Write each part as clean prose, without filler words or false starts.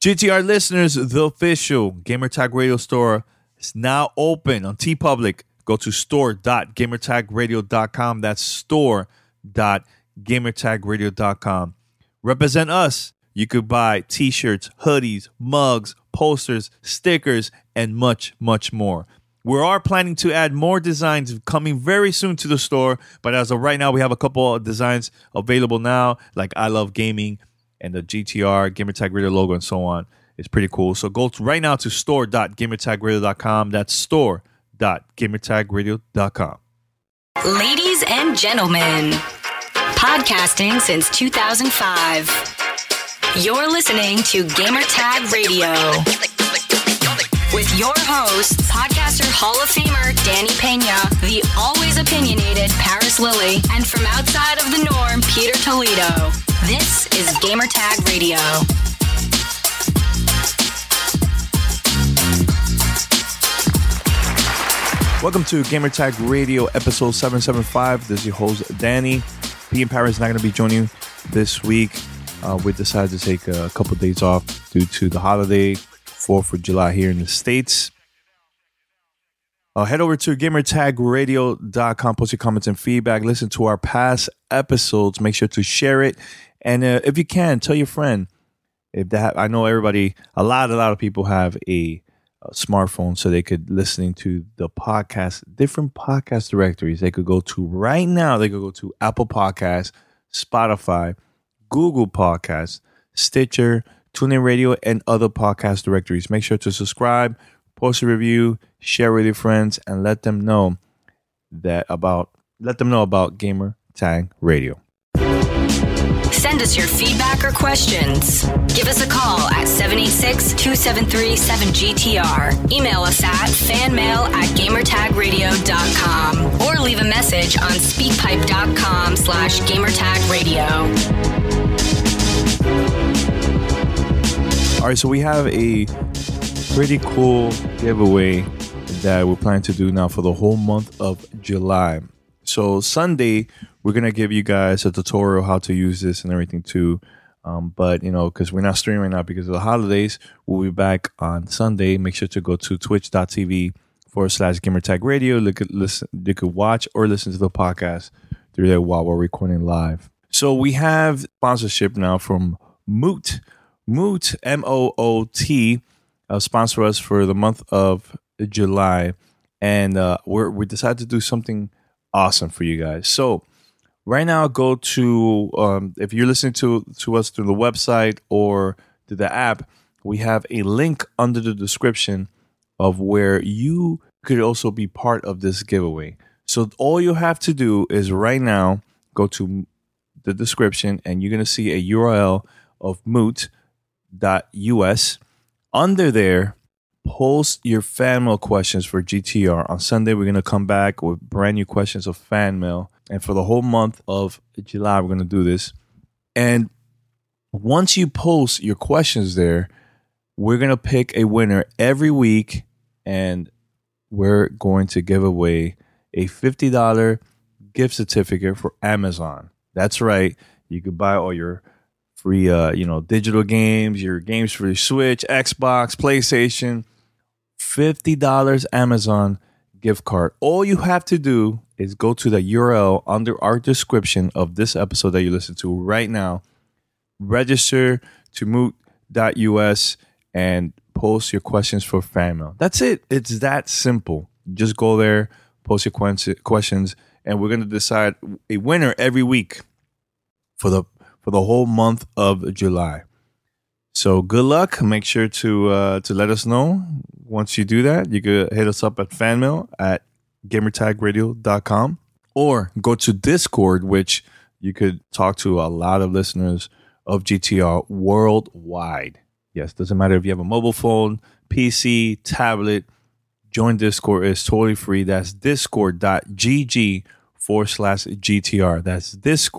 GTR listeners, the official Gamertag Radio store is now open on TeePublic. Go to store.gamertagradio.com. That's store.gamertagradio.com. Represent us. You could buy t-shirts, hoodies, mugs, posters, stickers, and much, much more. We are planning to add more designs coming very soon to the store, but as of right now, we have a couple of designs available now, like I Love Gaming and the GTR, Gamertag Radio logo, and so on. It's pretty cool. So go right now to store.gamertagradio.com. That's store.gamertagradio.com. Ladies and gentlemen, podcasting since 2005. You're listening to Gamertag Radio. With your hosts, podcaster Hall of Famer Danny Pena, the always opinionated Paris Lilly, and from outside of the norm, Peter Toledo. This is Gamertag Radio. Welcome to Gamertag Radio, episode 775. This is your host, Danny. P and Paris is not going to be joining this week. We decided to take a couple of days off due to the holiday, 4th of July here in the States. Head over to gamertagradio.com, post your comments and feedback. Listen to our past episodes. Make sure to share it. And if you can, tell your friend. I know everybody, a lot of people have a smartphone, so they could listening to the podcast, different podcast directories. They could go to right now. They could go to Apple Podcasts, Spotify, Google Podcasts, Stitcher, TuneIn Radio, and other podcast directories. Make sure to subscribe, post a review, share with your friends, and let them know about Gamer Tag Radio. Send us your feedback or questions. Give us a call at 786-273-7GTR. Email us at fanmail@gamertagradio.com or leave a message on speakpipe.com/gamertagradio. All right, so we have a pretty cool giveaway that we're planning to do now for the whole month of July. So Sunday, we're going to give you guys a tutorial how to use this and everything too. But, because we're not streaming right now because of the holidays, we'll be back on Sunday. Make sure to go to twitch.tv/Gamertag Radio. You could watch or listen to the podcast through there while we're recording live. So we have sponsorship now from Moot. Moot, Moot, sponsor us for the month of July. And we decided to do something awesome for you guys. So right now, go to, if you're listening to us through the website or through the app, we have a link under the description of where you could also be part of this giveaway. So all you have to do is right now go to the description and you're going to see a URL of moot.us. Under there, post your fan mail questions for GTR. On Sunday, we're going to come back with brand new questions of fan mail. And for the whole month of July, we're going to do this. And once you post your questions there, we're going to pick a winner every week. And we're going to give away a $50 gift certificate for Amazon. That's right. You could buy all your free, digital games, your games for your Switch, Xbox, PlayStation. $50 Amazon gift card. All you have to do is go to the URL under our description of this episode that you listen to right now, register to moot.us, and post your questions for fan mail. That's it. It's that simple. Just go there, post your questions, and we're going to decide a winner every week for the whole month of July. So good luck. Make sure to let us know. Once you do that, you can hit us up at fanmail at gamertagradio.com or go to Discord, which you could talk to a lot of listeners of GTR worldwide. Yes, doesn't matter if you have a mobile phone, PC, tablet. Join Discord. It's totally free. That's discord.gg/GTR. That's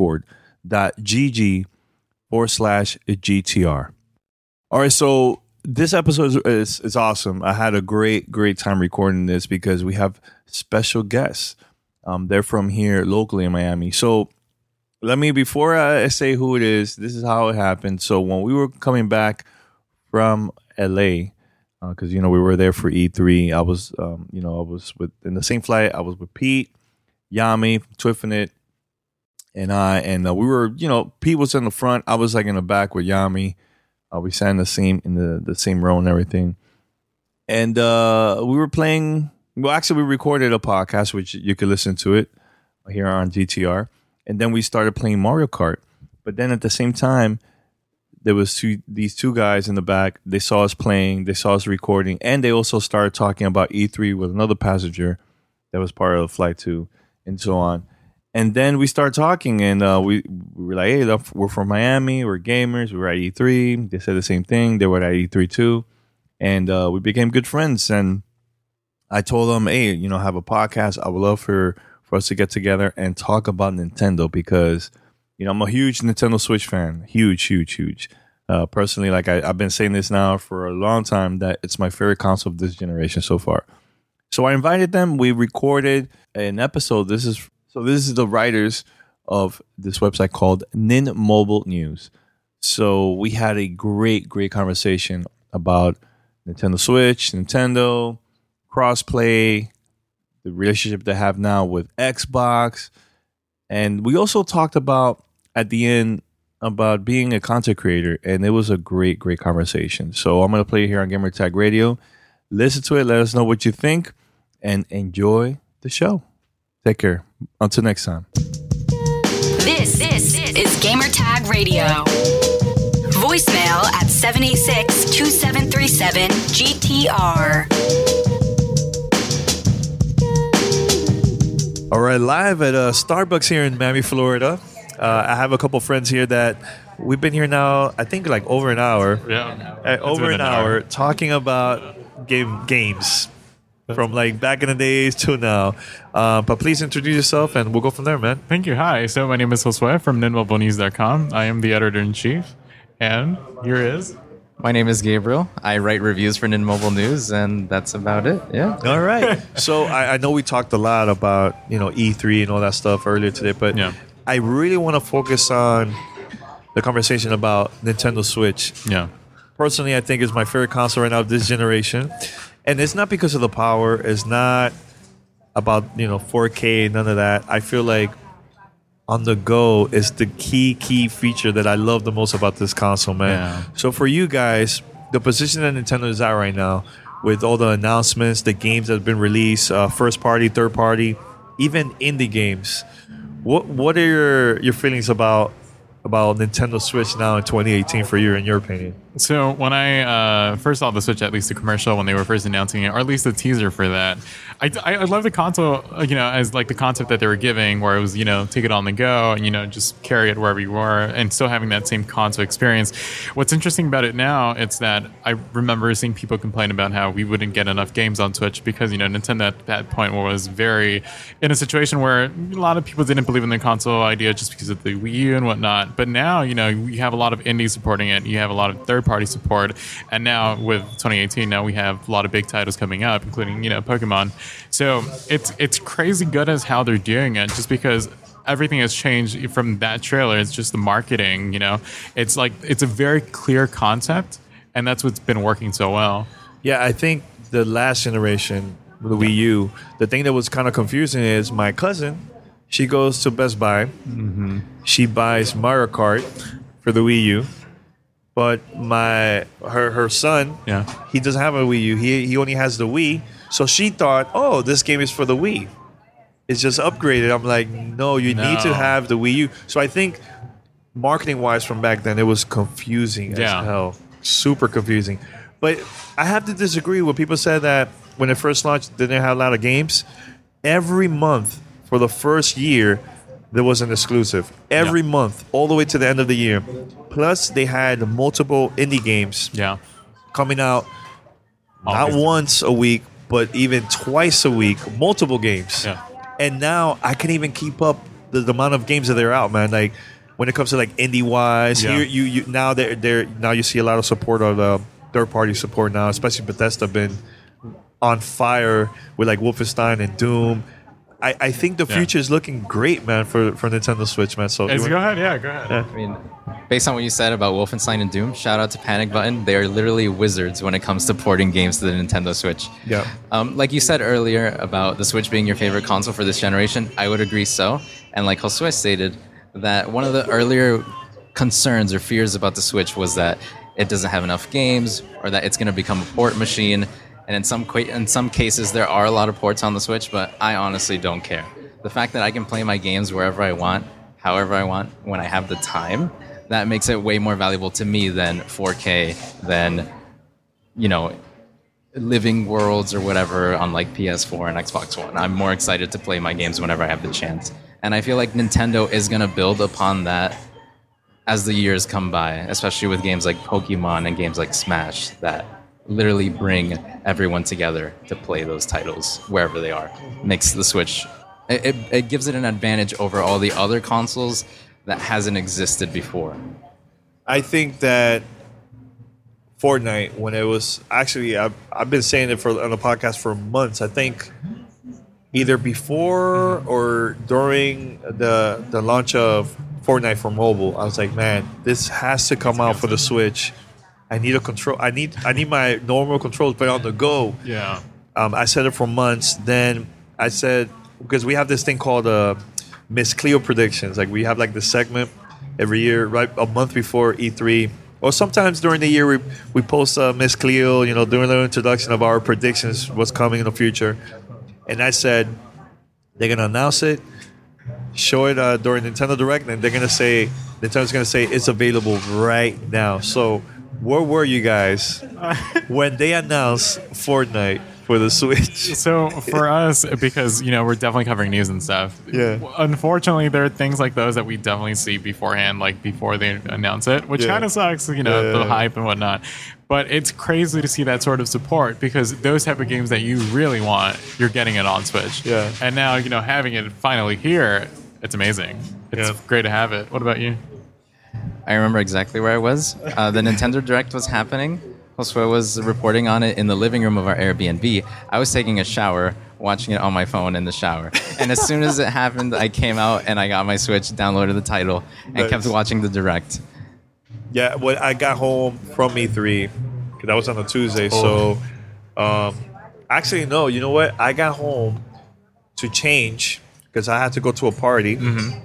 discord.gg/GTR. All right, so this episode is awesome. I had a great time recording this because we have special guests. They're from here locally in Miami. So before I say who it is, this is how it happened. So when we were coming back from LA because we were there for E3. I was in the same flight. I was with Pete, Yami, Twifinite, and we were Pete was in the front. I was like in the back with Yami. We sat in the same row and everything, and we were playing. Well, actually, we recorded a podcast which you could listen to it here on GTR, and then we started playing Mario Kart. But then at the same time, there was these two guys in the back. They saw us playing, they saw us recording, and they also started talking about E3 with another passenger that was part of the flight too, and so on. And then we started talking, and we were like, "Hey, look, we're from Miami. We're gamers. We were at E3." They said the same thing. They were at E3 too, and we became good friends. And I told them, "Hey, I have a podcast. I would love for us to get together and talk about Nintendo because." I'm a huge Nintendo Switch fan. Huge. Personally, like I've been saying this now for a long time that it's my favorite console of this generation so far. So I invited them. We recorded an episode. This is the writers of this website called Nin Mobile News. So we had a great conversation about Nintendo Switch, Nintendo, crossplay, the relationship they have now with Xbox. And we also talked about at the end about being a content creator, and it was a great conversation. So I'm going to play it here on Gamertag Radio. Listen to it. Let us know what you think, and enjoy the show. Take care. Until next time. This is Gamertag Radio. Voicemail at 786-2737-GTR. All right, live at Starbucks here in Miami, Florida. I have a couple friends here that we've been here now, I think like over an hour. Yeah. Over an hour talking about games from like back in the days to now. But please introduce yourself and we'll go from there, man. Thank you. Hi. So my name is Josue from ninmobilenews.com. I am the editor-in-chief. And here is... My name is Gabriel. I write reviews for Nin Mobile News, and that's about it. Yeah. All right. So I know we talked a lot about E3 and all that stuff earlier today, but I really want to focus on the conversation about Nintendo Switch. Yeah. Personally, I think it's my favorite console right now of this generation, and it's not because of the power. It's not about 4K, none of that. I feel like on the go is the key feature that I love the most about this console, man. Yeah. So for you guys, the position that Nintendo is at right now, with all the announcements, the games that have been released, first party, third party, even indie games, what are your feelings about Nintendo Switch now in 2018 for you, in your opinion? So when I first saw the Switch, at least the commercial when they were first announcing it, or at least the teaser for that, I love the console, as like the concept that they were giving, where it was, take it on the go and, just carry it wherever you were, and still having that same console experience. What's interesting about it now, it's that I remember seeing people complain about how we wouldn't get enough games on Switch because, Nintendo at that point was very in a situation where a lot of people didn't believe in the console idea just because of the Wii U and whatnot. But now, you have a lot of indies supporting it. You have a lot of third-party support. And now with 2018, now we have a lot of big titles coming up, including, Pokemon. So it's crazy good as how they're doing it, just because everything has changed from that trailer. It's just the marketing, It's like, it's a very clear concept, and that's what's been working so well. Yeah, I think the last generation, the Wii U, the thing that was kind of confusing is my cousin, she goes to Best Buy. Mm-hmm. She buys Mario Kart for the Wii U. But her son, he doesn't have a Wii U. He only has the Wii. So she thought, oh, this game is for the Wii. It's just upgraded. I'm like, no, you need to have the Wii U. So I think marketing-wise from back then, it was confusing as hell. Super confusing. But I have to disagree with people said that when it first launched, they didn't have a lot of games. Every month for the first year, there was an exclusive. Every month, all the way to the end of the year. Plus, they had multiple indie games coming out not once a week, but even twice a week, multiple games. Yeah. And now I can't even keep up the amount of games that they're out, man. Like when it comes to like indie wise, here you now now you see a lot of support of third party support now, especially Bethesda been on fire with like Wolfenstein and Doom. I think the future is looking great, man, for Nintendo Switch, man. So Go ahead. Yeah, go ahead. Yeah. I mean, based on what you said about Wolfenstein and Doom, shout out to Panic Button. They are literally wizards when it comes to porting games to the Nintendo Switch. Yeah. Like you said earlier about the Switch being your favorite console for this generation, I would agree so. And like Josue stated, that one of the earlier concerns or fears about the Switch was that it doesn't have enough games or that it's going to become a port machine. And in some cases, there are a lot of ports on the Switch, but I honestly don't care. The fact that I can play my games wherever I want, however I want, when I have the time, that makes it way more valuable to me than 4K, than, Living Worlds or whatever on like PS4 and Xbox One. I'm more excited to play my games whenever I have the chance. And I feel like Nintendo is going to build upon that as the years come by, especially with games like Pokemon and games like Smash that literally bring everyone together to play those titles wherever they are. Makes the Switch, it gives it an advantage over all the other consoles that hasn't existed before. I think that Fortnite, when it was actually, I've been saying it on the podcast for months. I think either before or during the launch of Fortnite for mobile, I was like, man, this has to come out for the Switch. I need a control. I need my normal controls, but on the go. Yeah. I said it for months. Then I said, because we have this thing called Miss Cleo predictions. Like we have like this segment every year, right a month before E3. Or sometimes during the year we post Miss Cleo, doing the introduction of our predictions, what's coming in the future. And I said, they're going to announce it, show it during Nintendo Direct, and Nintendo's going to say it's available right now. So where were you guys when they announced Fortnite for the Switch? So for us, because we're definitely covering news and stuff. Yeah. Unfortunately, there are things like those that we definitely see beforehand, like before they announce it, which kind of sucks. The hype and whatnot. But it's crazy to see that sort of support because those type of games that you really want, you're getting it on Switch. Yeah. And now having it finally here, it's amazing. It's great to have it. What about you? I remember exactly where I was. The Nintendo Direct was happening. Josue was reporting on it in the living room of our Airbnb. I was taking a shower, watching it on my phone in the shower. And as soon as it happened, I came out and I got my Switch, downloaded the title, and kept watching the Direct. Yeah, well, I got home from E3 because that was on a Tuesday. So, actually, no. You know what? I got home to change because I had to go to a party,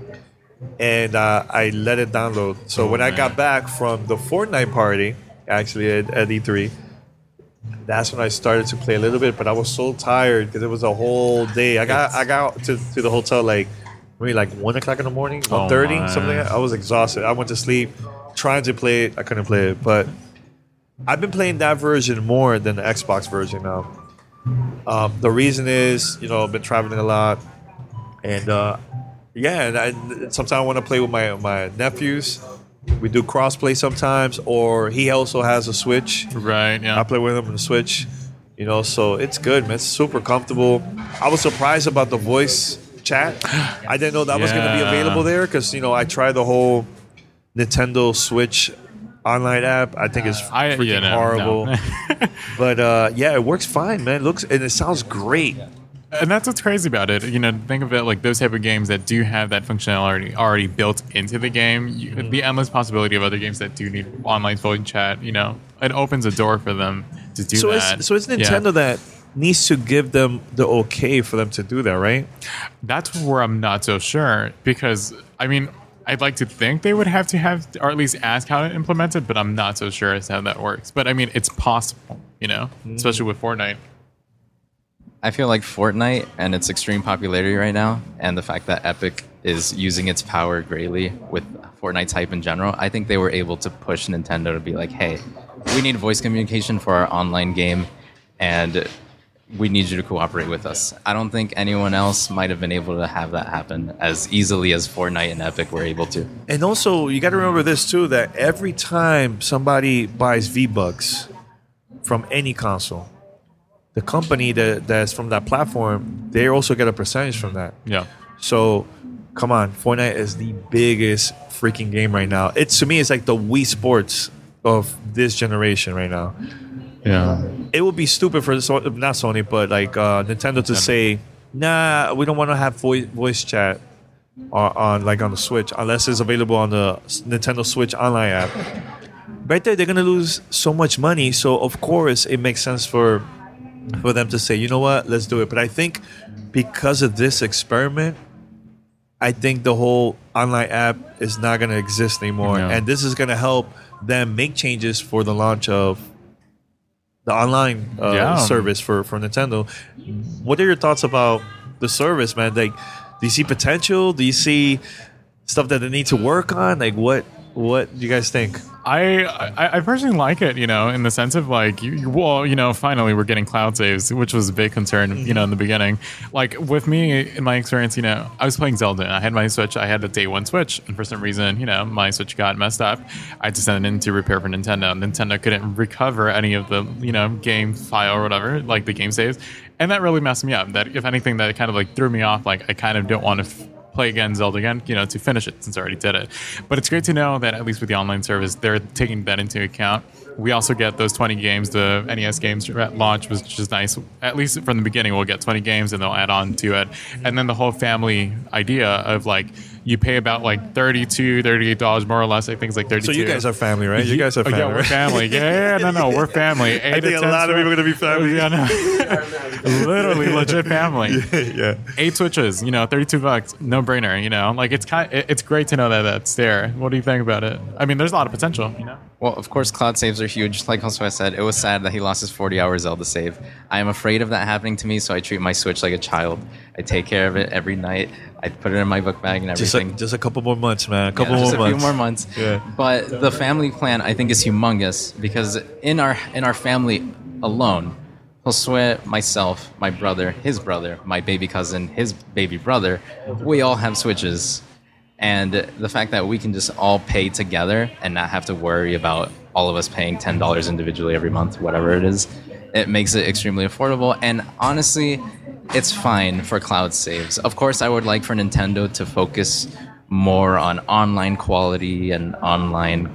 and I let it download. So when I got back from the Fortnite party, actually at E3, that's when I started to play a little bit. But I was so tired because it was a whole day. I got to the hotel maybe 1 o'clock in the morning, 1:30, something like that. I was exhausted. I went to sleep trying to play it. I couldn't play it, but I've been playing that version more than the Xbox version now. The reason is, I've been traveling a lot, and sometimes I want to play with my nephews. We do crossplay sometimes, or he also has a Switch. Right. Yeah. I play with him on the Switch. So it's good, man. It's super comfortable. I was surprised about the voice chat. I didn't know that was going to be available there because I tried the whole Nintendo Switch online app. I think it's freaking horrible. No. But it works fine, man. It sounds great. And that's what's crazy about it. Think of it like those type of games that do have that functionality already built into the game. The endless possibility of other games that do need online phone chat, it opens a door for them to do that. So it's Nintendo that needs to give them the okay for them to do that, right? That's where I'm not so sure because, I'd like to think they would have to or at least ask how to implement it, but I'm not so sure as to how that works. But it's possible, especially with Fortnite. I feel like Fortnite and its extreme popularity right now, and the fact that Epic is using its power greatly with Fortnite's hype in general, I think they were able to push Nintendo to be like, hey, we need voice communication for our online game, and we need you to cooperate with us. I don't think anyone else might have been able to have that happen as easily as Fortnite and Epic were able to. And also, you got to remember this too, that every time somebody buys V-Bucks from any console, the company that's from that platform, they also get a percentage from that. Yeah. So, come on, Fortnite is the biggest freaking game right now. To me, it's like the Wii Sports of this generation right now. Yeah. It would be stupid for not Sony, but like Nintendo to say nah, we don't want to have voice chat on the Switch unless it's available on the Nintendo Switch online app. Right there, they're gonna lose so much money. So of course, it makes sense for them to say, you know what, let's do it. But I think because of this experiment, I think the whole online app is not gonna exist anymore, No. and this is gonna help them make changes for the launch of the online service for Nintendo. What are your thoughts about the service, man? Like, do you see potential? Do you see stuff that they need to work on? Like, what do you guys think? I personally like it, in the sense of like, finally we're getting cloud saves, which was a big concern, in the beginning. Like with me, in my experience, I was playing Zelda and I had my Switch, I had the day one Switch, and for some reason, my Switch got messed up. I had to send it in to repair for Nintendo. Nintendo couldn't recover any of the, game file or whatever, like the game saves. And that really messed me up. That, if anything, that kind of like threw me off. Like I kind of don't want to play again Zelda again, to finish it since I already did it. But it's great to know that at least with the online service, they're taking that into account. We also get those 20 games, the NES games at launch, which is nice. At least from the beginning, we'll get 20 games and they'll add on to it. And then the whole family idea of like, you pay about like $38 more or less. I think it's like $32. So you guys are family, right? You guys are family. Yeah, we're right? family. Yeah, no, we're family. I think a lot of people are going to be family. Yeah, no. Literally legit family. Yeah. 8 Switches, $32, no brainer. Like it's great to know that that's there. What do you think about it? I mean, there's a lot of potential. Well, of course, cloud saves are huge. Like Josue said, it was sad that he lost his 40-hour Zelda save. I am afraid of that happening to me, so I treat my Switch like a child. I take care of it every night. I put it in my book bag and everything. Just a couple more months, man. A few more months. Yeah. But the family plan, I think, is humongous because in our family alone, Josue, myself, my brother, his brother, my baby cousin, his baby brother, we all have Switches. And the fact that we can just all pay together and not have to worry about all of us paying $10 individually every month, whatever it is, it makes it extremely affordable. And honestly, it's fine for cloud saves. Of course, I would like for Nintendo to focus more on online quality and online,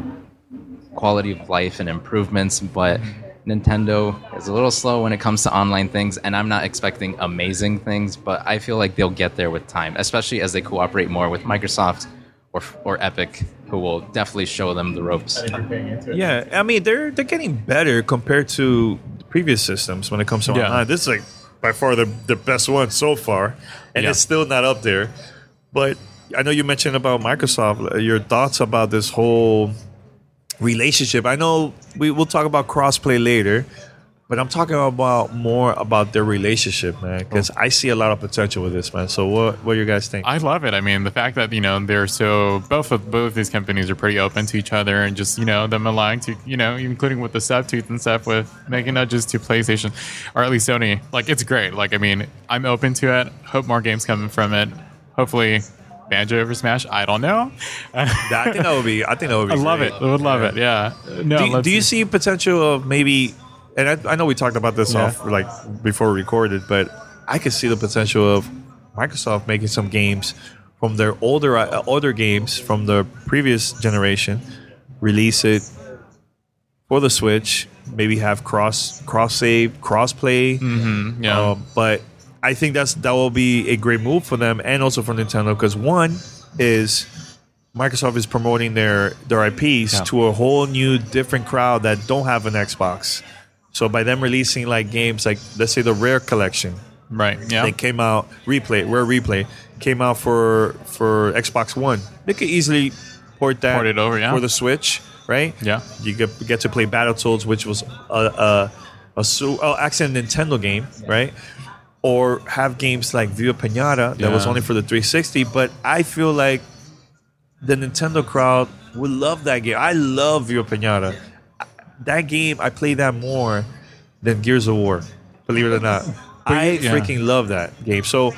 quality of life and improvements, but Nintendo is a little slow when it comes to online things, and I'm not expecting amazing things, but I feel like they'll get there with time, especially as they cooperate more with Microsoft or Epic, who will definitely show them the ropes. Yeah, I mean, they're getting better compared to previous systems when it comes to online. This is like by far the best one so far, and it's still not up there. But I know you mentioned about Microsoft. Your thoughts about this whole relationship? I know we'll talk about crossplay later, but I'm talking about more about their relationship, man, because I see a lot of potential with this, man. So what do you guys think? I love it. I mean, the fact that they're so both of these companies are pretty open to each other, and just them allowing to including with the subtweets and stuff with making nudges to PlayStation or at least Sony. Like, it's great. Like, I mean, I'm open to it. Hope more games coming from it. Hopefully Banjo over Smash. I don't know. I think that would be. I love great. it. I would love it. Yeah. No. Do you see potential of maybe? And I know we talked about this off like before we recorded, but I could see the potential of Microsoft making some games from their older games from the previous generation, release it for the Switch, maybe have cross save, cross play. Mm-hmm. Yeah. But I think that will be a great move for them and also for Nintendo, because one is Microsoft is promoting their IPs to a whole new different crowd that don't have an Xbox. So by them releasing like games like, let's say, the Rare Collection, right? Yeah, they came out Rare Replay came out for Xbox One. They could easily port it over for the Switch, right? Yeah, you get to play Battletoads, which was actually a Nintendo game, right? Or have games like Viva Pinata that was only for the 360. But I feel like the Nintendo crowd would love that game. I love Viva Pinata. That game, I play that more than Gears of War, believe it or not. I freaking love that game. So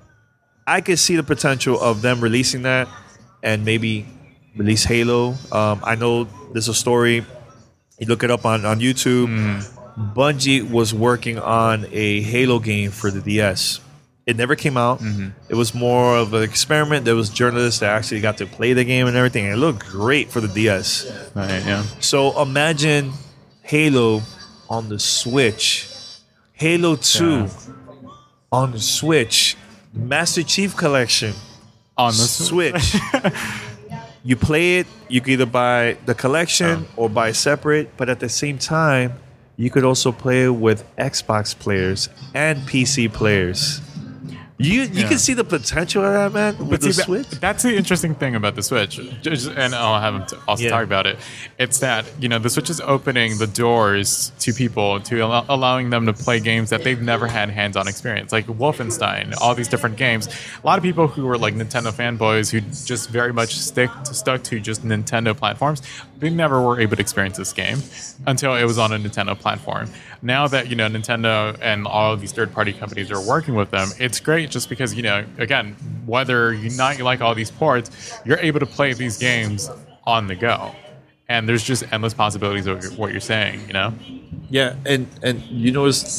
I could see the potential of them releasing that and maybe release Halo. I know there's a story. You look it up on YouTube. Bungie was working on a Halo game for the DS. It never came out. It was more of an experiment. There was journalists that actually got to play the game and everything. And it looked great for the DS. Right, yeah. So imagine Halo on the Switch. Halo 2 on the Switch, Master Chief Collection On the Switch. You play it, you could either buy the collection or buy separate, but at the same time, you could also play it with Xbox players and PC players. You can see the potential of that, man, with the Switch. That's the interesting thing about the Switch, and I'll have him also talk about it. It's that the Switch is opening the doors to people, to allowing them to play games that they've never had hands-on experience, like Wolfenstein, all these different games. A lot of people who were like Nintendo fanboys who just very much stuck to just Nintendo platforms, they never were able to experience this game until it was on a Nintendo platform. Now that Nintendo and all of these third-party companies are working with them, it's great just because again, whether you like all these ports, you're able to play these games on the go, and there's just endless possibilities of what you're saying. Yeah, and you know it's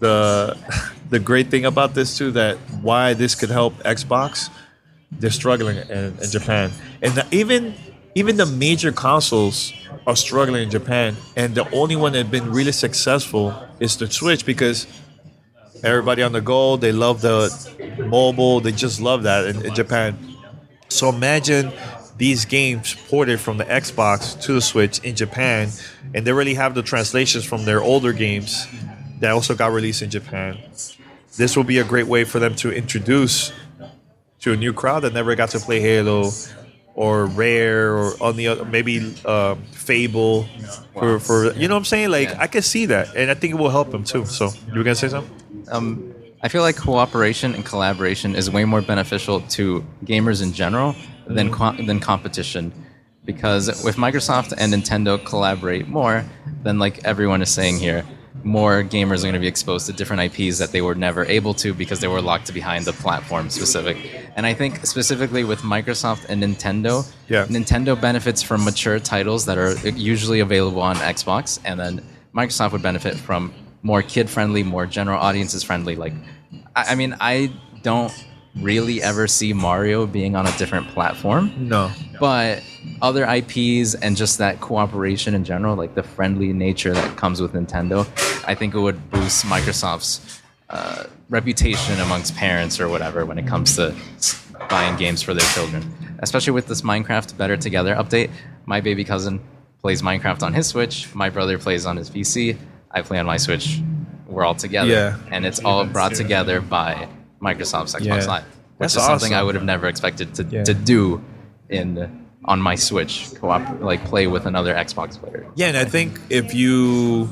the great thing about this too, that why this could help Xbox. They're struggling in Japan, and even the major consoles are struggling in Japan, and the only one that's been really successful is the Switch, because everybody on the go, they love the mobile, they just love that in Japan. So imagine these games ported from the Xbox to the Switch in Japan, and they really have the translations from their older games that also got released in Japan. This will be a great way for them to introduce to a new crowd that never got to play Halo or Rare or on the other, maybe Fable for you know what I'm saying? Like I can see that, and I think it will help them too. So you were gonna say something? I feel like cooperation and collaboration is way more beneficial to gamers in general than competition, because if Microsoft and Nintendo collaborate more, then like everyone is saying here, more gamers are going to be exposed to different IPs that they were never able to because they were locked behind the platform specific. And I think specifically with Microsoft and Nintendo, Nintendo benefits from mature titles that are usually available on Xbox, and then Microsoft would benefit from more kid-friendly, more general audiences friendly. Like, I mean, I don't really ever see Mario being on a different platform. No. But other IPs and just that cooperation in general, like the friendly nature that comes with Nintendo, I think it would boost Microsoft's reputation amongst parents or whatever when it comes to buying games for their children. Especially with this Minecraft Better Together update. My baby cousin plays Minecraft on his Switch. My brother plays on his PC. I play on my Switch. We're all together. Yeah. And it's all brought together by Microsoft's Xbox Live. Which That's is something awesome. I would have never expected to do on my Switch, play with another Xbox player. Yeah, and I think if you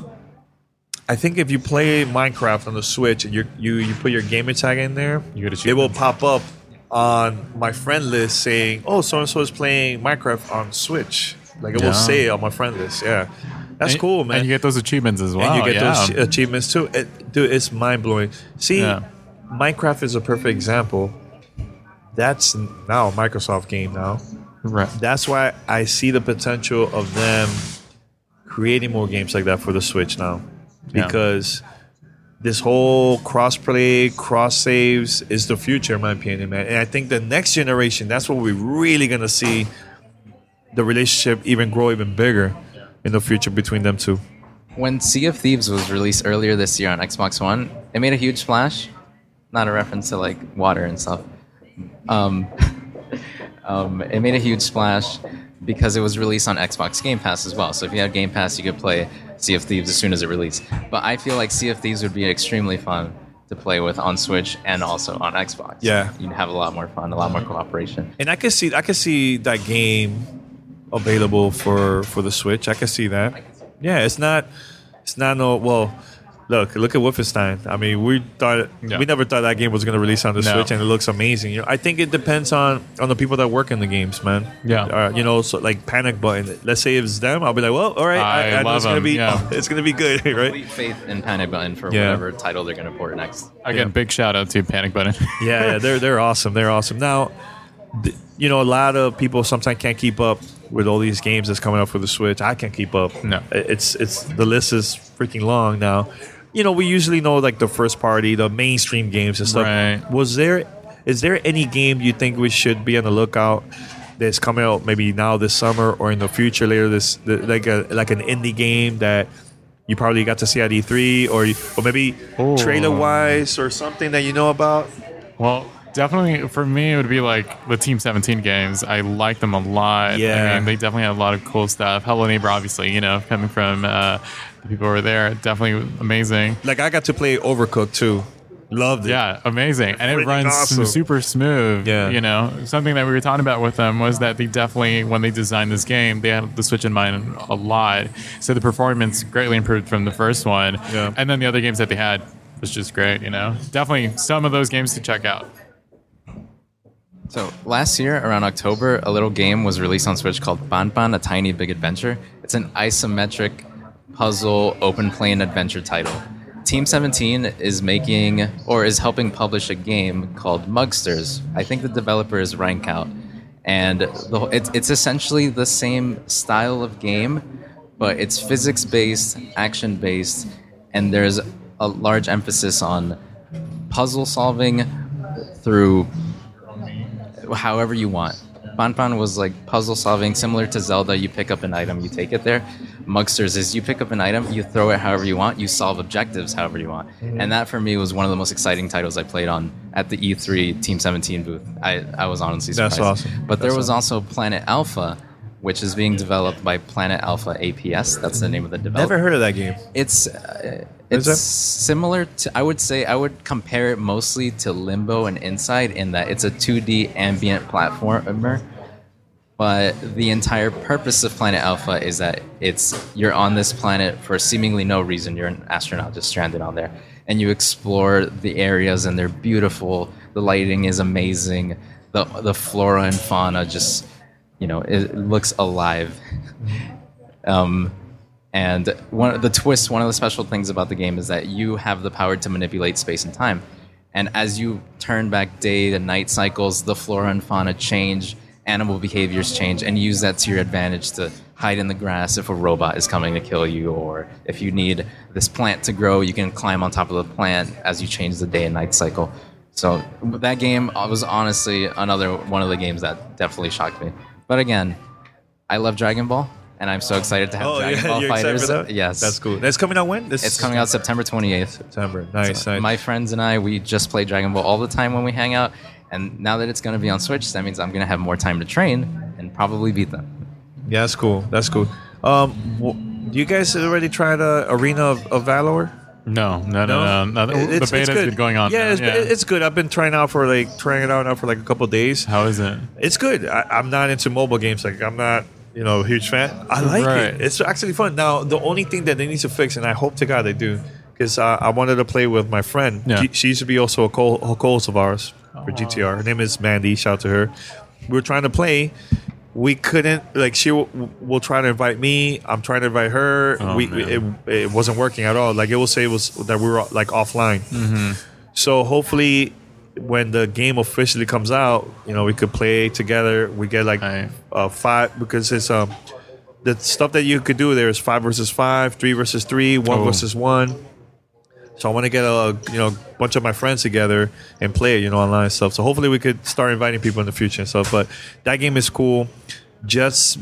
play Minecraft on the Switch and you put your gamer tag in there, it will pop up on my friend list saying, "Oh, so and so is playing Minecraft on Switch." Like it will say it on my friend list. Yeah, that's cool, man. And you get those achievements as well. And you get those achievements too. Dude, it's mind blowing. See, Minecraft is a perfect example. That's now a Microsoft game now. Right. That's why I see the potential of them creating more games like that for the Switch now. Because this whole cross-play, cross-saves is the future, in my opinion, man. And I think the next generation, that's what we're really going to see the relationship even grow even bigger in the future between them two. When Sea of Thieves was released earlier this year on Xbox One, it made a huge splash. Not a reference to like water and stuff. It made a huge splash because it was released on Xbox Game Pass as well. So if you had Game Pass, you could play Sea of Thieves as soon as it released. But I feel like Sea of Thieves would be extremely fun to play with on Switch and also on Xbox. Yeah. You'd have a lot more fun, a lot more cooperation. And I could see that game available for the Switch. I could see that. Yeah, it's not Look at Wolfenstein. I mean, we never thought that game was going to release on the Switch, and it looks amazing. You know, I think it depends on the people that work in the games, man. Yeah. So like Panic Button. Let's say it's them, I'll be like, well, all right, I know it's going to be it's going to be good, right? Complete faith in Panic Button for whatever title they're going to port next. Again, big shout out to Panic Button. yeah, they're awesome. They're awesome. Now, a lot of people sometimes can't keep up with all these games that's coming up for the Switch. I can't keep up. No. It's the list is freaking long now. We usually know like the first party, the mainstream games and stuff. Right. Is there any game you think we should be on the lookout that's coming out maybe now this summer or in the future later like an indie game that you probably got to see at E3, or maybe trailer wise or something that you know about? Well, definitely for me, it would be like the Team 17 games. I like them a lot. Yeah. I mean, they definitely had a lot of cool stuff. Hello Neighbor, obviously, coming from the people over there, definitely amazing. Like, I got to play Overcooked too. Loved it. Yeah, amazing. And it Freaking runs awesome. super smooth. Yeah. Something that we were talking about with them was that they definitely, when they designed this game, they had the Switch in mind a lot. So the performance greatly improved from the first one. Yeah. And then the other games that they had was just great, Definitely some of those games to check out. So last year, around October, a little game was released on Switch called Banban, A Tiny Big Adventure. It's an isometric puzzle open plane adventure title. Team 17 is is helping publish a game called Mugsters. I think the developer is Rankout. And it's essentially the same style of game, but it's physics-based, action-based, and there's a large emphasis on puzzle solving through however you want. Banban was like puzzle solving, similar to Zelda. You pick up an item, you take it there. Mugsters is you pick up an item, you throw it however you want, you solve objectives however you want. And that for me was one of the most exciting titles I played on at the E3 Team 17 booth. I was honestly surprised. That's awesome. But there was also Planet Alpha, which is being developed by Planet Alpha APS. That's the name of the developer. Never heard of that game. It's Is it? similar to, I would compare it mostly to Limbo and Inside in that it's a 2D ambient platformer. But the entire purpose of Planet Alpha is that you're on this planet for seemingly no reason. You're an astronaut just stranded on there. And you explore the areas, and they're beautiful. The lighting is amazing. The flora and fauna just, it looks alive. And one of the special things about the game is that you have the power to manipulate space and time. And as you turn back day to night cycles, the flora and fauna change, animal behaviors change, and use that to your advantage to hide in the grass if a robot is coming to kill you, or if you need this plant to grow, you can climb on top of the plant as you change the day and night cycle. So that game was honestly another one of the games that definitely shocked me. But again, I love Dragon Ball, and I'm so excited to have Dragon Ball you're Fighters. excited for that? Yes. That's cool. That's coming out when? It's coming out September 28th. September. Nice, nice. My friends and I, we just play Dragon Ball all the time when we hang out. And now that it's going to be on Switch, that means I'm going to have more time to train and probably beat them. Yeah, that's cool. That's cool. You guys already tried Arena of Valor? No. The beta's been going on. Yeah, now. it's good. I've been trying it out for like a couple of days. How is it? It's good. I'm not into mobile games. Like, I'm not, a huge fan. I like it. It's actually fun. Now, the only thing that they need to fix, and I hope to God they do, because I wanted to play with my friend. Yeah. She used to be also a co-host of ours for GTR. Her name is Mandy. Shout out to her. We were trying to play. We couldn't, like, she will try to invite me. I'm trying to invite her. It wasn't working at all. Like, it will say that we were like offline. Mm-hmm. So hopefully when the game officially comes out, we could play together. We get like 5, because it's the stuff that you could do there is 5 versus 5, 3 versus 3, 1 versus 1. So I want to get a bunch of my friends together and play it, online and stuff. So hopefully we could start inviting people in the future and stuff. But that game is cool. Just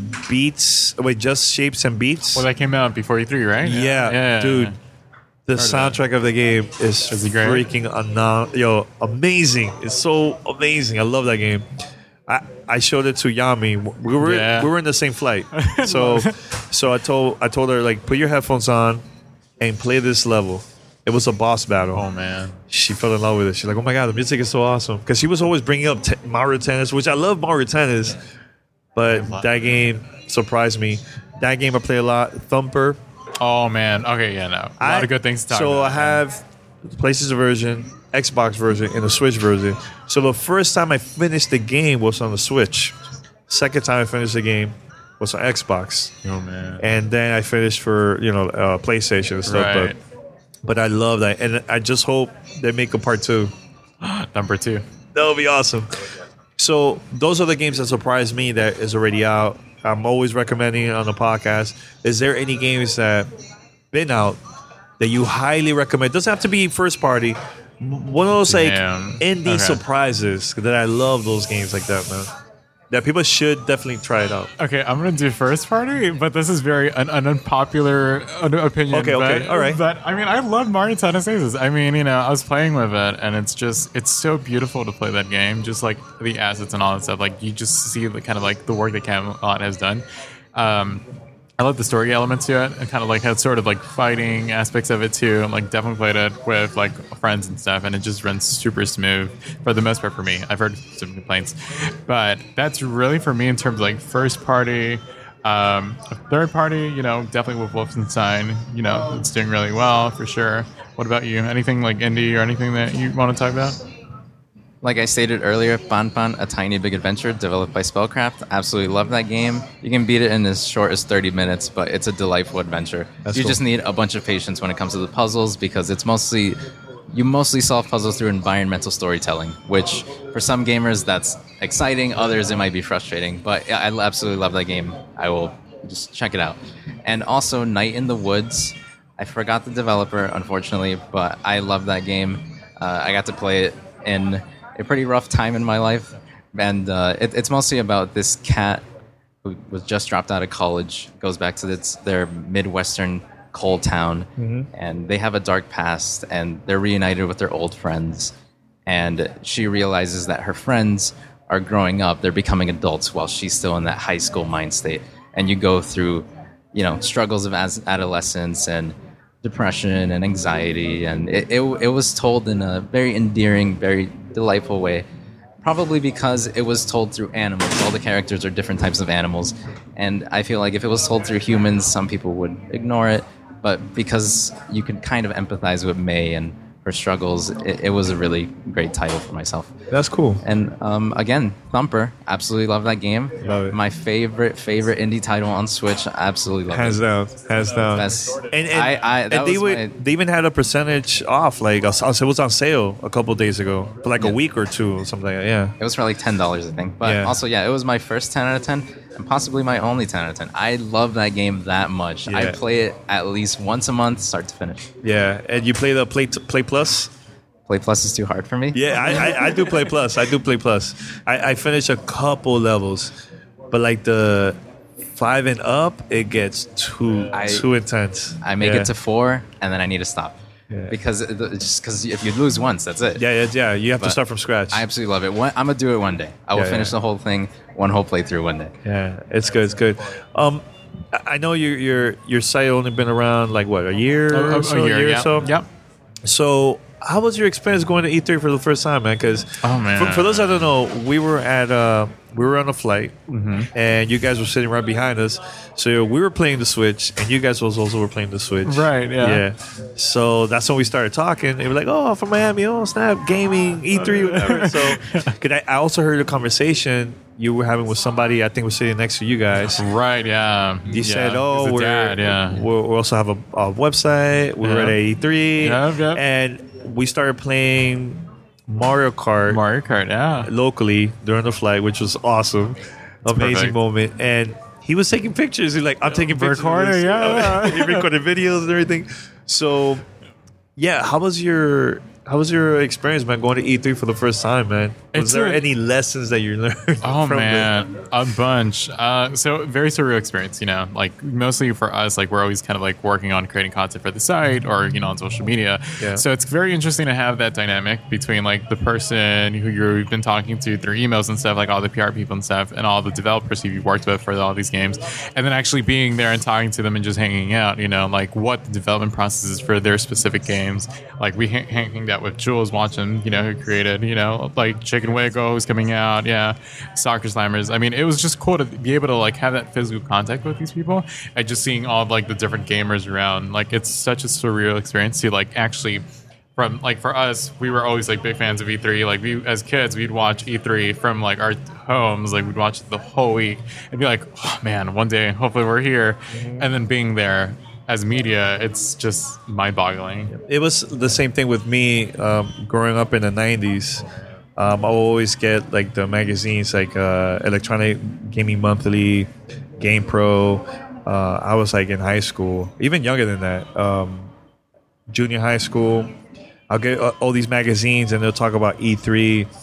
Shapes and Beats. Well, that came out before E3, right? Yeah, dude. The soundtrack of the game is freaking amazing. It's so amazing. I love that game. I showed it to Yami. We were in the same flight. So I told her, like, put your headphones on and play this level. It was a boss battle. Oh, man. She fell in love with it. She's like, oh, my God, the music is so awesome. Because she was always bringing up Mario Tennis, which I love Mario Tennis. But that game surprised me. That game I play a lot. Thumper. Oh, man. Okay, yeah, no. A lot of good things to talk about. So I have the PlayStation version, Xbox version, and the Switch version. So the first time I finished the game was on the Switch. Second time I finished the game was on Xbox. Oh, man. And then I finished for, PlayStation and stuff. Right. But I love that. And I just hope they make a part 2. Number 2. That would be awesome. So those are the games that surprised me that is already out. I'm always recommending it on the podcast. Is there any games that been out that you highly recommend? It doesn't have to be first party. One of those indie surprises that I love those games like that, man. Yeah, people should definitely try it out. Okay, I'm gonna do first party, but this is very an unpopular opinion. Okay, but, all right. But I mean, I love Mario Tennis Aces. I mean, I was playing with it, and it's so beautiful to play that game. Just like the assets and all that stuff. Like you just see the kind of like the work that Camelot has done. I love the story elements to it, and kind of like had sort of like fighting aspects of it too. And like definitely played it with like friends and stuff, and it just runs super smooth for the most part for me. I've heard some complaints, but that's really for me in terms of like first party. Third party, definitely with Wolfenstein, it's doing really well for sure. What about you? Anything like indie or anything that you want to talk about? Like I stated earlier, Banban, A Tiny Big Adventure, developed by Spellcraft. Absolutely love that game. You can beat it in as short as 30 minutes, but it's a delightful adventure. That's you cool. just need a bunch of patience when it comes to the puzzles because you mostly solve puzzles through environmental storytelling, which for some gamers that's exciting, others it might be frustrating. But I absolutely love that game. I will just check it out. And also Night in the Woods. I forgot the developer, unfortunately, but I love that game. I got to play it in a pretty rough time in my life, and it's mostly about this cat who was just dropped out of college, goes back to their Midwestern coal town, and they have a dark past, and they're reunited with their old friends, and she realizes that her friends are growing up, they're becoming adults while she's still in that high school mind state, and you go through struggles of adolescence and depression and anxiety, and it was told in a very endearing, very delightful way, probably because it was told through animals. All the characters are different types of animals, and I feel like if it was told through humans, some people would ignore it, but because you could kind of empathize with May and her struggles, it was a really great title for myself. That's cool. And again, Thumper, absolutely love that game. Love it. My favorite indie title on Switch, absolutely love Hands it. down. Best. And they even had a percentage off. Like it was on sale a couple days ago for like a week or two or something like that. Yeah. It was for like $10, I think. But also, it was my first 10 out of 10 and possibly my only 10 out of 10. I love that game that much. Yeah. I play it at least once a month, start to finish. Yeah. And you play the Play Plus? Play Plus is too hard for me. Yeah, I do Play Plus. I finished a couple levels, but like the 5 and up, it gets too intense. I make it to 4, and then I need to stop. Yeah. Because if you lose once, that's it. Yeah. You have to start from scratch. I absolutely love it. I'm gonna do it one day. I will finish the whole thing, one whole playthrough one day. Yeah, it's good. I know your site only been around like what, a year or so. Yep. So how was your experience going to E3 for the first time, man? Because for those that don't know, we were on a flight, and you guys were sitting right behind us. So we were playing the Switch, and you guys also were playing the Switch. Right, yeah. So that's when we started talking. They were like, oh, from Miami, snap, gaming, E3, whatever. So I also heard a conversation you were having with somebody I think was sitting next to you guys. Right, yeah. You said, we also have a website. We're at E3. Yep. And we started playing Mario Kart, yeah. locally during the flight, which was awesome. Amazing perfect. moment. And he was taking pictures. He's like, I'm taking pictures. Recording, yeah. He recorded videos and everything. So, yeah, how was your experience, man, going to E3 for the first time, man? Was there any lessons that you learned? Oh, from man, a bunch. So very surreal experience, like mostly for us, like we're always kind of like working on creating content for the site or, on social media. Yeah. So it's very interesting to have that dynamic between like the person who you've been talking to through emails and stuff, like all the PR people and stuff, and all the developers who you've worked with for all these games, and then actually being there and talking to them and just hanging out, like what the development process is for their specific games. Like we hanged out with Jules, watching, who created, like Chicken Wiggle, who's coming out, Soccer Slammers. I mean, it was just cool to be able to like have that physical contact with these people and just seeing all of like the different gamers around. Like it's such a surreal experience to like actually from like for us, we were always like big fans of E3. Like we as kids, we'd watch E3 from like our homes. Like we'd watch it the whole week and be like, oh man, one day hopefully we're here. And then being there as media, it's just mind-boggling. It was the same thing with me growing up in the 90s. I always get like the magazines like Electronic Gaming Monthly, Game Pro. I was like in high school, even younger than that, junior high school. I'll get all these magazines and they'll talk about E3.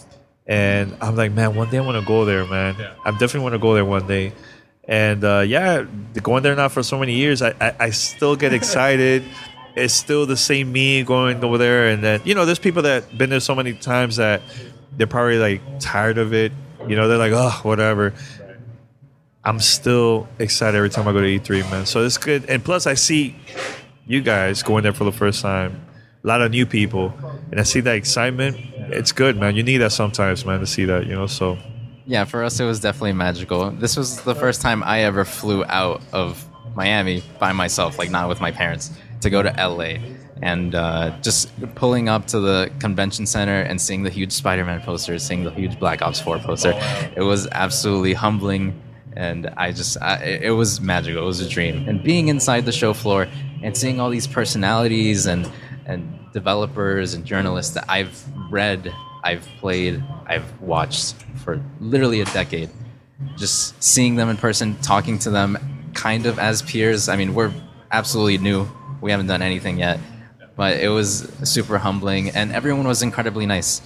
And I'm like, man, one day I want to go there, man. Yeah. I definitely want to go there one day. And going there now for so many years, I still get excited. It's still the same me going over there. And then, there's people that been there so many times that they're probably like tired of it. They're like, oh, whatever. I'm still excited every time I go to E3, man. So it's good. And plus, I see you guys going there for the first time. A lot of new people. And I see that excitement. It's good, man. You need that sometimes, man, to see that, so. Yeah, for us, it was definitely magical. This was the first time I ever flew out of Miami by myself, like not with my parents, to go to LA. And just pulling up to the convention center and seeing the huge Spider-Man poster, seeing the huge Black Ops 4 poster, it was absolutely humbling. And it was magical. It was a dream. And being inside the show floor and seeing all these personalities and developers and journalists that I've read, I've played, I've watched for literally a decade. Just seeing them in person, talking to them kind of as peers. I mean, we're absolutely new. We haven't done anything yet. But it was super humbling, and everyone was incredibly nice.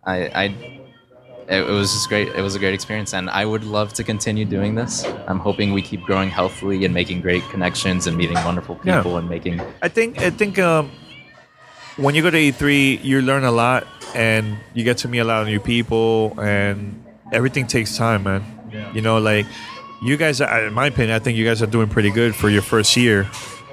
It was just great. It was a great experience, and I would love to continue doing this. I'm hoping we keep growing healthily and making great connections and meeting wonderful people and making. I think when you go to E3, you learn a lot, and you get to meet a lot of new people, and everything takes time, man. Yeah. Like you guys, in my opinion, I think you guys are doing pretty good for your first year.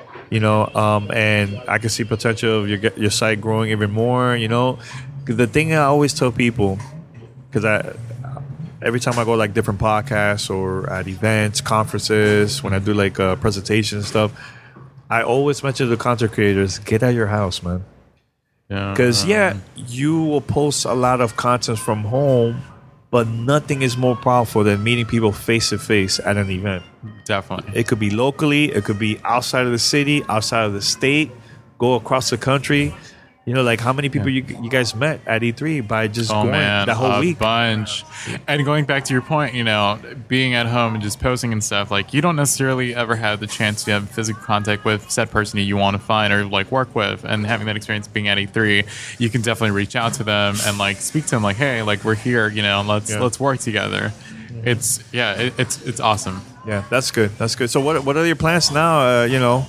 And I can see potential of your site growing even more. The thing I always tell people. Because every time I go like different podcasts or at events, conferences, when I do like presentations and stuff, I always mention to the content creators, get out of your house, man. Because you will post a lot of content from home, but nothing is more powerful than meeting people face to face at an event. Definitely. It could be locally, it could be outside of the city, outside of the state, go across the country. Like how many people you guys met at E3 by just going that whole week? A bunch. And going back to your point, being at home and just posting and stuff, like you don't necessarily ever have the chance to have physical contact with said person you want to find or like work with. And having that experience being at E3, you can definitely reach out to them and like speak to them like, hey, like we're here, let's work together. It's awesome. Yeah, that's good. That's good. So what are your plans now?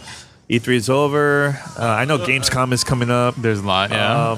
E3 is over. I know Gamescom is coming up. There's a lot, yeah.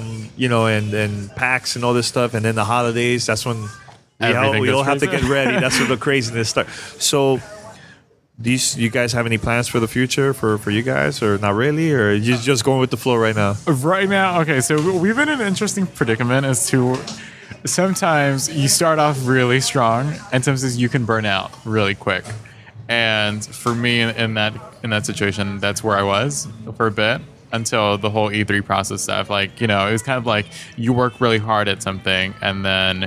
And PAX and all this stuff. And then the holidays, that's when we all have to get ready. That's when the craziness starts. So, do you guys have any plans for the future for you guys? Or not really? Or are you just going with the flow right now? Right now, okay. So, we've been in an interesting predicament as to sometimes you start off really strong and sometimes you can burn out really quick. And for me, in that situation, that's where I was for a bit until the whole E3 process stuff. Like, it was kind of like you work really hard at something and then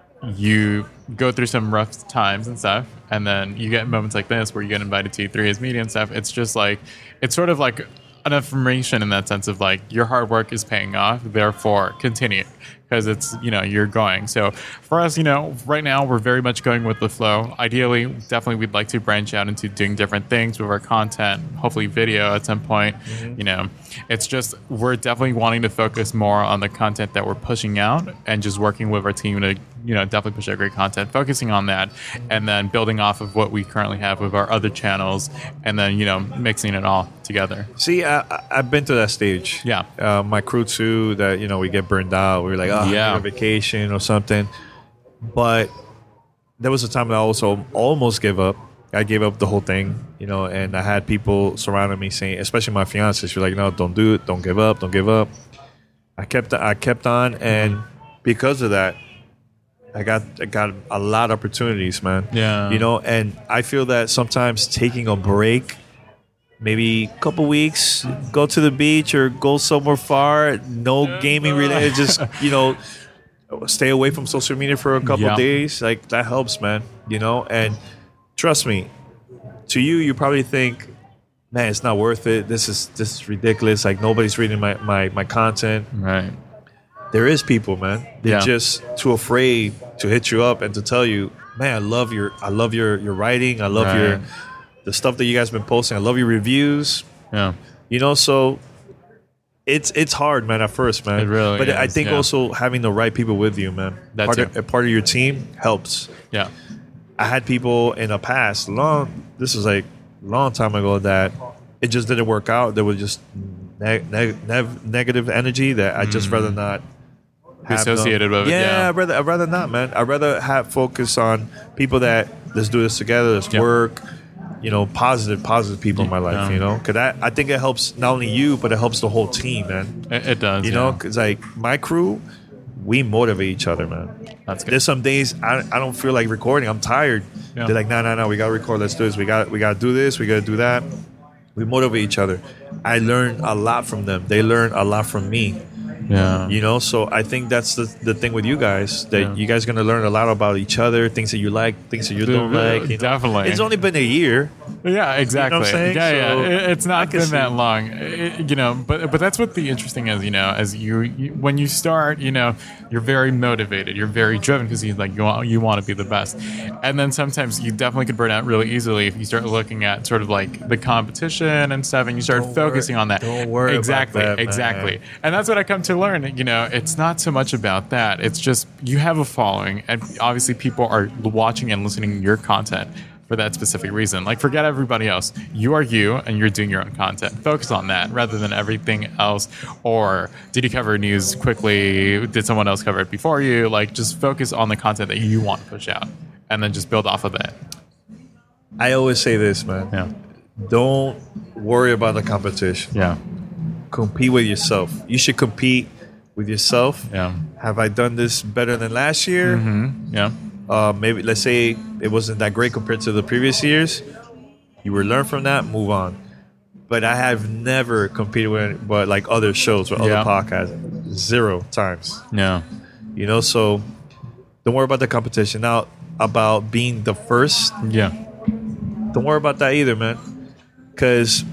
you go through some rough times and stuff. And then you get moments like this where you get invited to E3 as media and stuff. It's just like, it's sort of like an affirmation in that sense of like your hard work is paying off. Therefore, continue. Because it's, you're going. So for us, right now we're very much going with the flow. Ideally, definitely we'd like to branch out into doing different things with our content, hopefully video at some point. Mm-hmm. It's just we're definitely wanting to focus more on the content that we're pushing out and just working with our team to, definitely push out great content, focusing on that and then building off of what we currently have with our other channels and then, mixing it all together. See, I've been to that stage. Yeah. My crew too, that, we get burned out. We're like, on vacation or something. But there was a time that I also almost gave up. I gave up the whole thing, and I had people surrounding me saying, especially my fiance, she was like, no, don't do it. Don't give up. Don't give up. I kept on. And because of that, I got a lot of opportunities, man. Yeah. And I feel that sometimes taking a break, maybe a couple weeks, go to the beach or go somewhere far, no gaming related, just, stay away from social media for a couple days. Like, that helps, man, and trust me, to you probably think, man, it's not worth it. This is ridiculous. Like, nobody's reading my content. Right. There is people, man. They're just too afraid to hit you up and to tell you, man, I love your writing. I love the stuff that you guys have been posting. I love your reviews. Yeah. So it's hard, man, at first, man. It really but I is, think yeah. also having the right people with you, man. That part, too. part of your team helps. Yeah. I had people in the past, this was like a long time ago, that it just didn't work out. There was just negative energy that I just rather not Be associated with it. Yeah, Yeah. I'd rather not, man. I'd rather have focus on people that let's do this together, let's Yeah. work. You know, positive people in my life. Yeah. You know, because I think it helps not only you, but it helps the whole team, man. It does. You know, because like my crew, we motivate each other, man. That's good. There's some days I don't feel like recording. I'm tired. Yeah. They're like, no, we gotta record. Let's do this. We got to do this. We got to do that. We motivate each other. I learn a lot from them. They learn a lot from me. Yeah. You know, so I think that's the thing with you guys, that Yeah. you guys gonna learn a lot about each other, things that you like, things that you don't like. You know? Definitely. It's only been a year. Yeah, exactly. I'm saying? Yeah. So, It's I not can been that see. long, you know. But that's what the interesting is, you know. As you when you start, you know, you're very motivated, you're very driven because you want to be the best. And then sometimes you definitely could burn out really easily if you start looking at sort of like the competition and stuff, and you start Don't focusing worry- on that. don't worry about exactly, that, man. exactly. And that's what I come to learn. You know, it's not so much about that. It's just you have a following, and obviously people are watching and listening to your content for that specific reason. Like, forget everybody else. You are you, and you're doing your own content. Focus on that rather than everything else. Or did you cover news quickly? Did someone else cover it before you? Like, just focus on the content that you want to push out, and then just build off of that. I always say this, man. Yeah. Don't worry about the competition. Yeah. Compete with yourself. You should compete with yourself. Yeah. Have I done this better than last year? Yeah. Maybe let's say it wasn't that great compared to the previous years. You will learn from that, move on. But I have never competed with but like other shows or other Yeah. podcasts. 0 times. Yeah. You know, so don't worry about the competition. Now about being the first, Yeah. don't worry about that either, man. Because,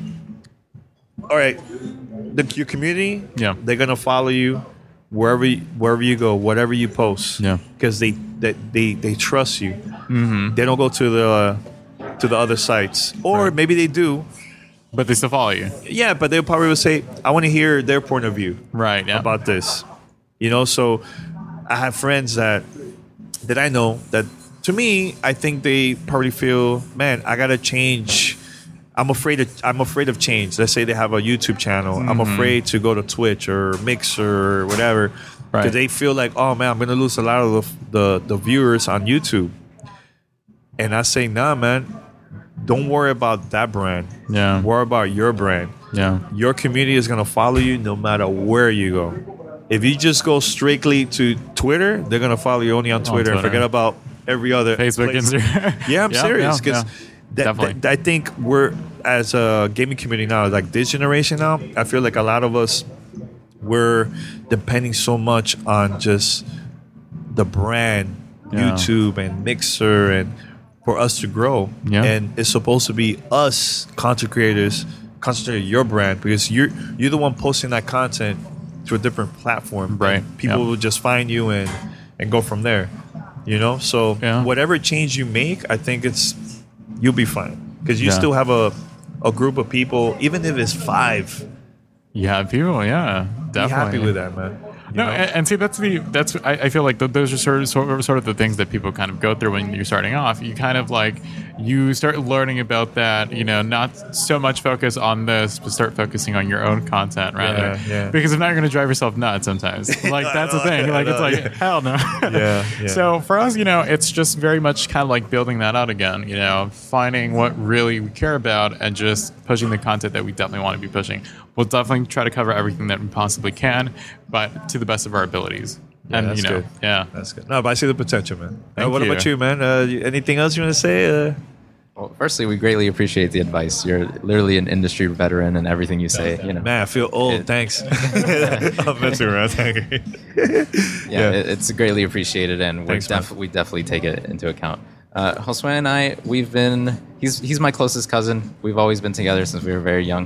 all right, your community, Yeah. they're gonna follow you wherever you go, whatever you post. Yeah. Because they trust you. Mm-hmm. They don't go to the other sites, or Right. maybe they do. But they still follow you. Yeah, but they probably will say, "I want to hear their point of view Right. Yeah. about this." You know, so I have friends that I know that, to me, I think they probably feel, man, I gotta change. I'm afraid of change. Let's say they have a YouTube channel. I'm afraid to go to Twitch or Mixer or whatever, because Right. they feel like, oh man, I'm gonna lose a lot of the viewers on YouTube. And I say, nah, man, don't worry about that brand. Yeah. Worry about your brand. Yeah. Your community is gonna follow you no matter where you go. If you just go strictly to Twitter, they're gonna follow you only on Twitter and Twitter. forget about every other Facebook, place. Instagram. Yeah, I'm serious, yeah, because Definitely. I think we're, as a gaming community now, like this generation now, I feel like a lot of us, we're depending so much on just the brand, Yeah. YouTube and Mixer, and for us to grow. Yeah. And it's supposed to be us content creators concentrate your brand, because you're the one posting that content to a different platform. Right. And people Yeah. will just find you and go from there. You know, so Yeah. whatever change you make, I think you'll be fine, because you Yeah. still have a group of people, even if it's 5. Yeah. People. Yeah. Be Definitely. happy with that, man. You No, know? and see, I feel like those are sort of the things that people kind of go through when you're starting off. You kind of like, you start learning about that, you know, not so much focus on this, but start focusing on your own content rather. Yeah. Because if not, you're going to drive yourself nuts sometimes. Like, that's the thing. Like, it's like, hell no. Yeah. So for us, you know, it's just very much kind of like building that out again, you know, finding what really we care about and just pushing the content that we definitely want to be pushing. We'll definitely try to cover everything that we possibly can, but to the best of our abilities. Yeah, And, that's you know, good. yeah. That's good. No, but I see the potential, man. Thank What you. about you, man? Anything else you want to say? Well, firstly, we greatly appreciate the advice. You're literally an industry veteran, and everything you say, you know, Man, I feel old. It- Thanks. I'm messing around. Thank you. yeah, it's greatly appreciated, and Thanks, man. we definitely take it into account. Josue and I, he's my closest cousin. We've always been together since we were very young.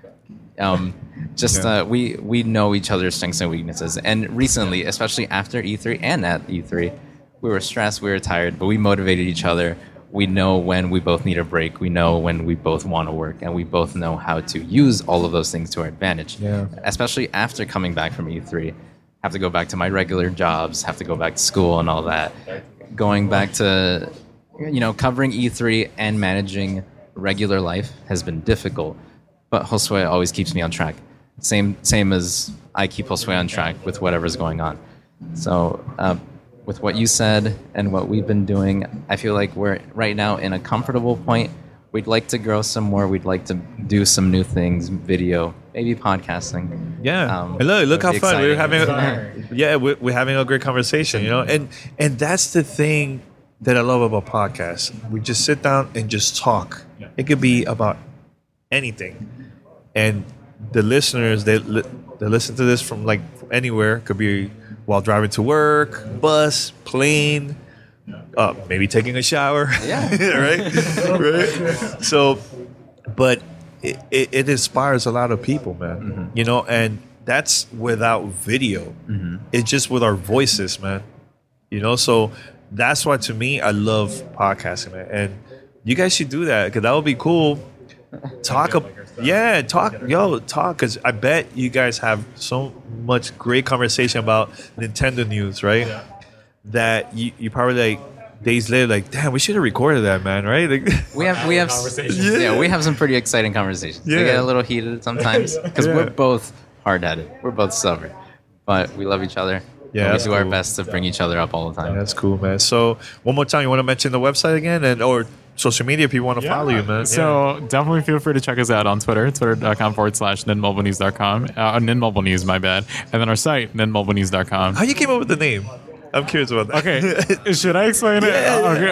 Yeah. We know each other's strengths and weaknesses, and recently, especially after E3 and at E3, we were stressed, we were tired, but we motivated each other. we know when we both need a break. We know when we both want to work, and we both know how to use all of those things to our advantage. Yeah. Especially after coming back from E3, have to go back to my regular jobs, have to go back to school and all that. Going back to, covering E3 and managing regular life has been difficult, but Josue always keeps me on track. Same as I keep Josue on track with whatever's going on. So with what you said and what we've been doing, I feel like we're right now in a comfortable point. We'd like to grow some more. We'd like to do some new things, video, maybe podcasting. Yeah, and look how fun we're having. We're having a great conversation, and that's the thing that I love about podcasts. We just sit down and just talk. It could be about anything, and the listeners they listen to this from anywhere. Could be while driving to work, bus, plane. Maybe taking a shower. Yeah. right. So, but it inspires a lot of people, man. And that's without video. It's just with our voices, man. So that's why, to me, I love podcasting, man. And you guys should do that, because that would be cool. Talk, because I bet you guys have so much great conversation about Nintendo news, right? Yeah. That you probably days later, damn, we should have recorded that, man, right? We have some pretty exciting conversations. They get a little heated sometimes because we're both hard-headed. We're both stubborn, but we love each other. Yeah, we do our best to bring each other up all the time. Yeah, that's cool, man. So one more time, you want to mention the website again, or social media if people want to follow you, man? So definitely feel free to check us out on Twitter, twitter.com/NinMobileNews.com. NinMobile News, my bad. And then our site, NinMobileNews.com. How you came up with the name? I'm curious about that. Okay. Should I explain it? Okay.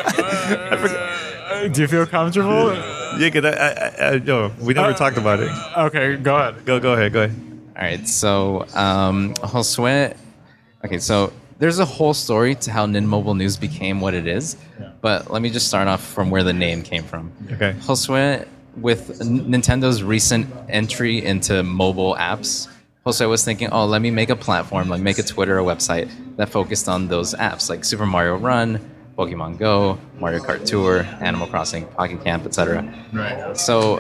Do you feel comfortable? Yeah, because we never talked about it. Okay, go ahead. Go ahead. All right, so Josue. Okay, so there's a whole story to how NinMobile News became what it is, but let me just start off from where the name came from. Okay. Josue, with Nintendo's recent entry into mobile apps, Josue was thinking, let me make a platform, make a Twitter, a website that focused on those apps like Super Mario Run, Pokemon Go, Mario Kart Tour, Animal Crossing, Pocket Camp, etc. Right. So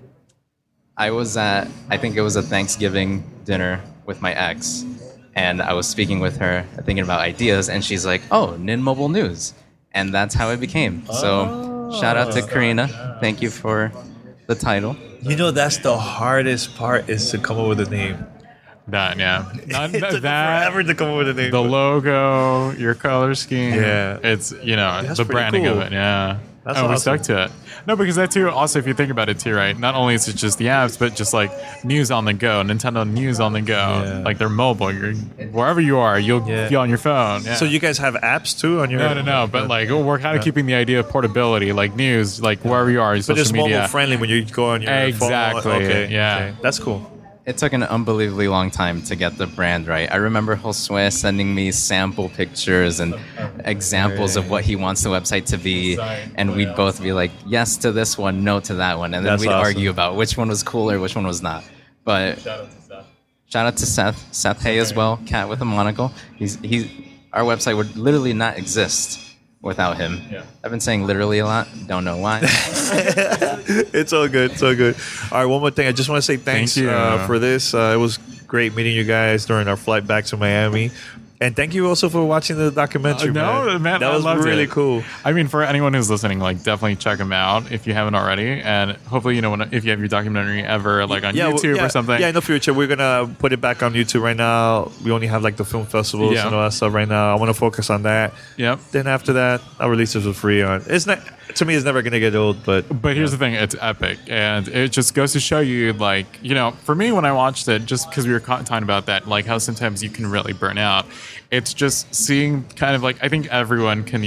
I think it was a Thanksgiving dinner with my ex, and I was speaking with her, thinking about ideas, and she's like, NinMobile News. And that's how it became. So shout out to Karina. Thank you for the title. That's the hardest part, is to come up with a name. That, yeah. It took forever to come up with a name. The logo, your color scheme. Yeah. It's, the branding cool. of it. Yeah. That's we awesome. stuck to it. No, because that too, also, if you think about it too, right? Not only is it just the apps, but just news on the go, Nintendo news on the go. Yeah. They're mobile. Wherever you are, you'll be on your phone. Yeah. So you guys have apps too on your... No. But we're kind of keeping the idea of portability, news, wherever you are, social media. But it's mobile friendly when you go on your phone. Exactly. Okay. Yeah. Okay. That's cool. It took an unbelievably long time to get the brand right. I remember Josue sending me sample pictures and examples of what he wants the website to be, and we'd both be like, yes to this one, no to that one, and then we'd argue about which one was cooler, which one was not. But shout out to Seth Hay as well, cat with a monocle. Our website would literally not exist without him. Yeah. I've been saying literally a lot. Don't know why. It's all good. All right, one more thing. I just want to say thanks for this. It was great meeting you guys during our flight back to Miami. And thank you also for watching the documentary, man. That was really cool. I mean, for anyone who's listening, definitely check them out if you haven't already. And hopefully, if you have your documentary ever, on YouTube or something. Yeah, in the future, we're going to put it back on YouTube right now. We only have, the film festivals and all that stuff right now. I want to focus on that. Yep. Then after that, I'll release it for free on... It's not... To me, it's never going to get old, but here's the thing. It's epic. And it just goes to show you, for me, when I watched it, just because we were talking about that, how sometimes you can really burn out. It's just seeing kind of I think everyone can,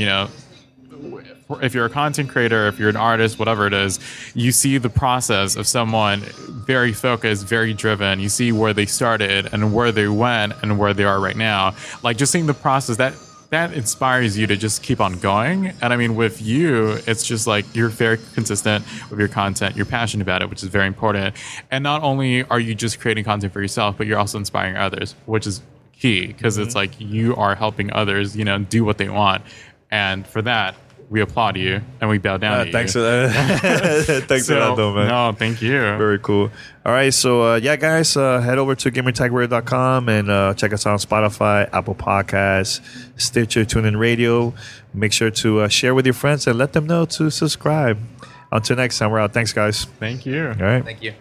if you're a content creator, if you're an artist, whatever it is, you see the process of someone very focused, very driven. You see where they started and where they went and where they are right now. Just seeing the process, that inspires you to just keep on going. And I mean, with you, it's just you're very consistent with your content. You're passionate about it, which is very important. And not only are you just creating content for yourself, but you're also inspiring others, which is key, because it's you are helping others, do what they want. And for that, we applaud you and we bow down to Thanks you. for that. Thanks for that, though, man. No, thank you. Very cool. All right, so yeah, guys, head over to gamertagradio.com and check us out on Spotify, Apple Podcasts, Stitcher, TuneIn Radio. Make sure to share with your friends and let them know to subscribe. Until next time, we're out. Thanks, guys. Thank you. All right. Thank you.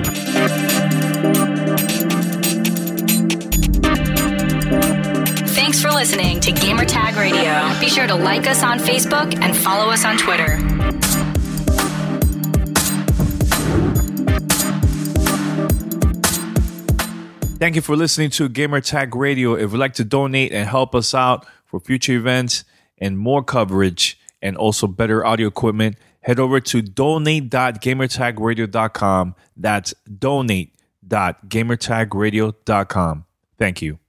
Thanks for listening to Gamertag Radio. Be sure to like us on Facebook and follow us on Twitter. Thank you for listening to Gamertag Radio. If you'd like to donate and help us out for future events and more coverage and also better audio equipment, head over to donate.gamertagradio.com. That's donate.gamertagradio.com. Thank you.